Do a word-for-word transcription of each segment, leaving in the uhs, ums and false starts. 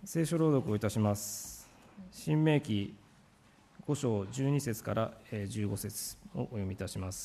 聖書朗読をいたします。申命記ご章じゅうに節からじゅうご節をお読みいたします。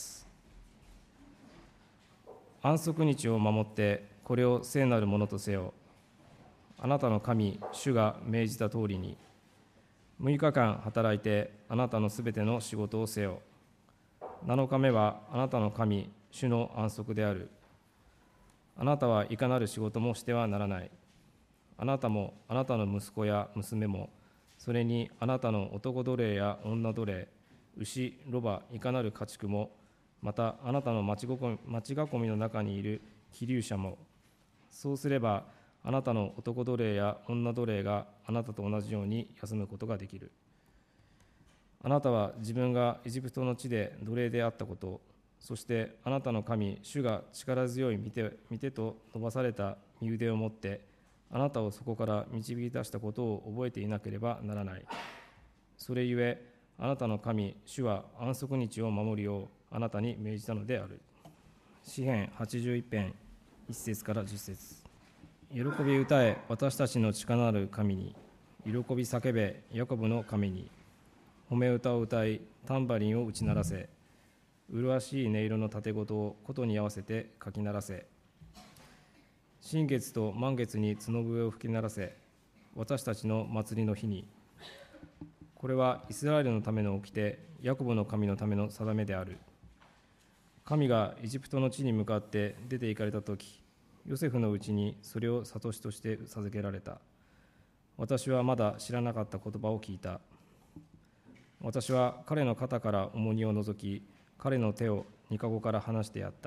安息日を守ってこれを聖なるものとせよ。あなたの神主が命じた通りにむいかかん働いてあなたのすべての仕事をせよ。なのかめはあなたの神主の安息である。あなたはいかなる仕事もしてはならない。あなたもあなたの息子や娘も、それにあなたの男奴隷や女奴隷、牛、ロバ、いかなる家畜も、またあなたの町囲みの中にいる寄留者も、そうすればあなたの男奴隷や女奴隷があなたと同じように休むことができる。あなたは自分がエジプトの地で奴隷であったこと、そしてあなたの神主が力強い御手、御手と伸ばされた身腕を持ってあなたをそこから導き出したことを覚えていなければならない。それゆえあなたの神主は安息日を守るようあなたに命じたのである。詩編はちじゅういち編いち節からじゅっ節。喜び歌え私たちの力なる神に、喜び叫べヤコブの神に。褒め歌を歌いタンバリンを打ち鳴らせ、麗しい音色の盾事を琴に合わせてかき鳴らせ。新月と満月に角笛を吹き鳴らせ、私たちの祭りの日に。これはイスラエルのための掟、ヤコブの神のための定めである。神がエジプトの地に向かって出て行かれたとき、ヨセフのうちにそれを諭しとして授けられた。私はまだ知らなかった言葉を聞いた。私は彼の肩から重荷を除き、彼の手を御籠から離してやった。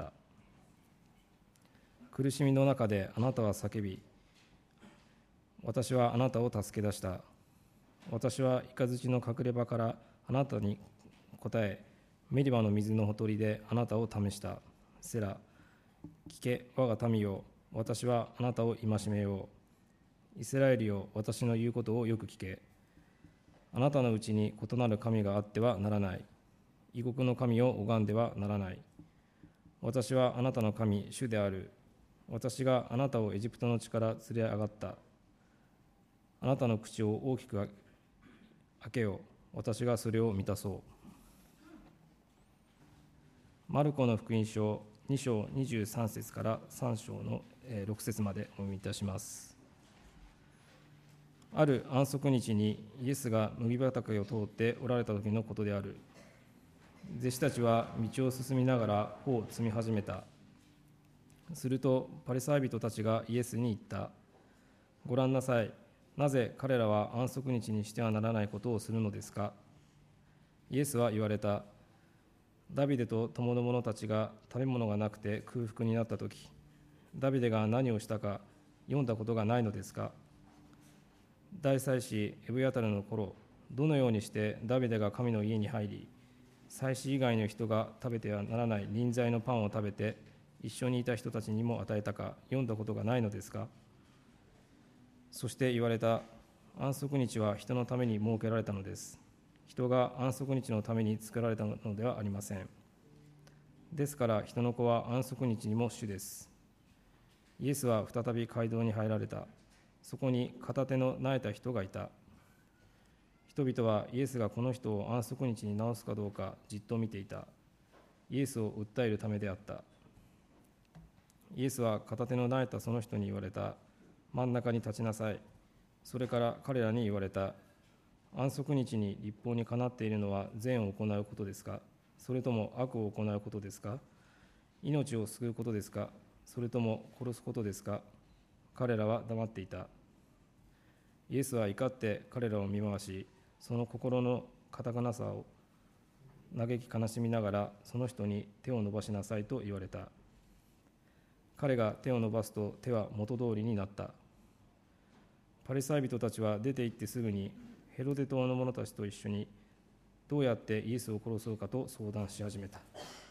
苦しみの中であなたは叫び、私はあなたを助け出した。私は雷の隠れ場からあなたに答え、メリバの水のほとりであなたを試した。セラ、聞け我が民よ、私はあなたを戒めよう。イスラエルよ、私の言うことをよく聞け。あなたのうちに異なる神があってはならない。異国の神を拝んではならない。私はあなたの神主である。私があなたをエジプトの地から連れ上がった。あなたの口を大きく開けよ。私がそれを満たそう。マルコの福音書に章にじゅうさん節からさん章のろく節までお読みいたします。ある安息日にイエスが麦畑を通っておられた時のことである。弟子たちは道を進みながら穂を摘み始めた。するとパリサイ人たちがイエスに言った。ご覧なさい。なぜ彼らは安息日にしてはならないことをするのですか。イエスは言われた。ダビデと友の者たちが食べ物がなくて空腹になったとき、ダビデが何をしたか読んだことがないのですか。大祭司エブヤタルの頃、どのようにしてダビデが神の家に入り、祭司以外の人が食べてはならない臨在のパンを食べて、一緒にいた人たちにも与えたか読んだことがないのですか。そして言われた。安息日は人のために設けられたのです。人が安息日のために作られたのではありません。ですから人の子は安息日にも主です。イエスは再び街道に入られた。そこに片手の苗えた人がいた。人々はイエスがこの人を安息日に治すかどうかじっと見ていた。イエスを訴えるためであった。イエスは片手の苗えたその人に言われた。真ん中に立ちなさい。それから彼らに言われた。安息日に律法にかなっているのは善を行うことですか、それとも悪を行うことですか。命を救うことですか、それとも殺すことですか。彼らは黙っていた。イエスは怒って彼らを見回し、その心の堅くなさを嘆き悲しみながら、その人に手を伸ばしなさいと言われた。彼が手を伸ばすと手は元通りになった。パリサイ人たちは出て行ってすぐにヘロデ島の者たちと一緒にどうやってイエスを殺そうかと相談し始めた。